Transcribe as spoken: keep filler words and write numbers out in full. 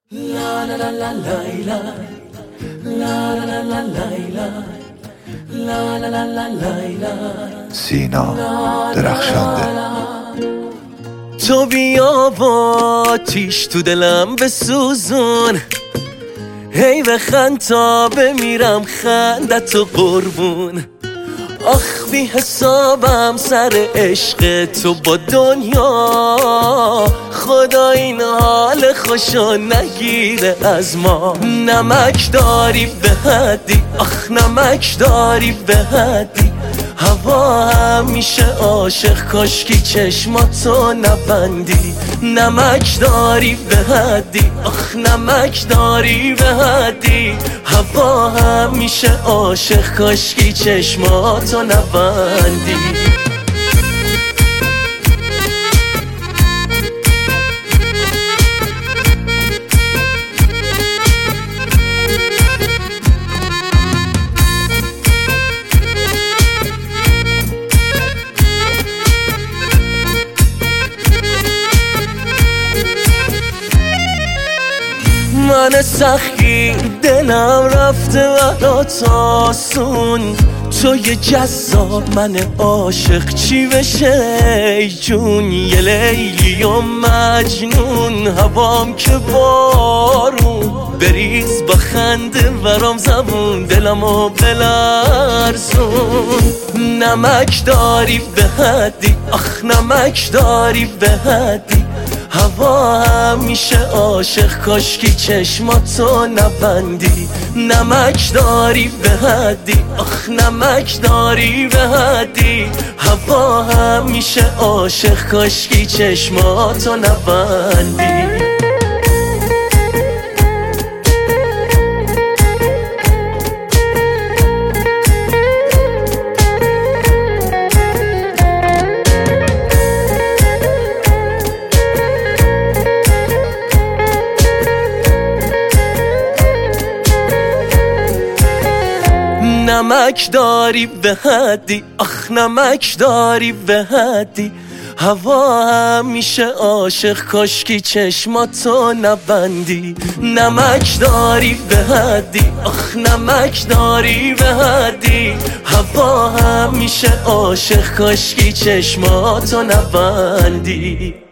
La la la la Layla, la la la la Layla, la la la la Layla. سینا درخشنده. تو بیا با آتیش تو دلم بسوزون، هی بخند تا بمیرم خندت و قربون. آخ بی حسابم سر عشق تو با دنیا، خدا این حال خوشو نگیره از ما. نمک داری به حدی، آخ نمک داری به حدی، هوا همیشه عاشق کاشکی چشماتو نبندی. نمک داری به حدی، آخ نمک داری به حدی، هوا همیشه عاشق کاشکی چشماتو نبندی. من سخی دلم رفته برات آسون، تو یه جذاب من عاشق چی بشه ای جون. یه لیلی و مجنون، هوام که بارون، بریز با خنده برام زبون، دلمو بلرزون. نمک داری به حدی، آخ نمک داری به حدی، هوا همیشه عاشق کاشکی چشماتو نبندی. نمک داری به حدی، آخ نمک داری به حدی، هوا همیشه عاشق کاشکی چشماتو نبندی. نمک داری به حدی، آخ نمک داری به حدی، هوا همیشه عاشق کاشکی چشماتو نبندی. نمک داری به حدی، آخ نمک داری به حدی، هوا همیشه عاشق کاشکی چشماتو نبندی.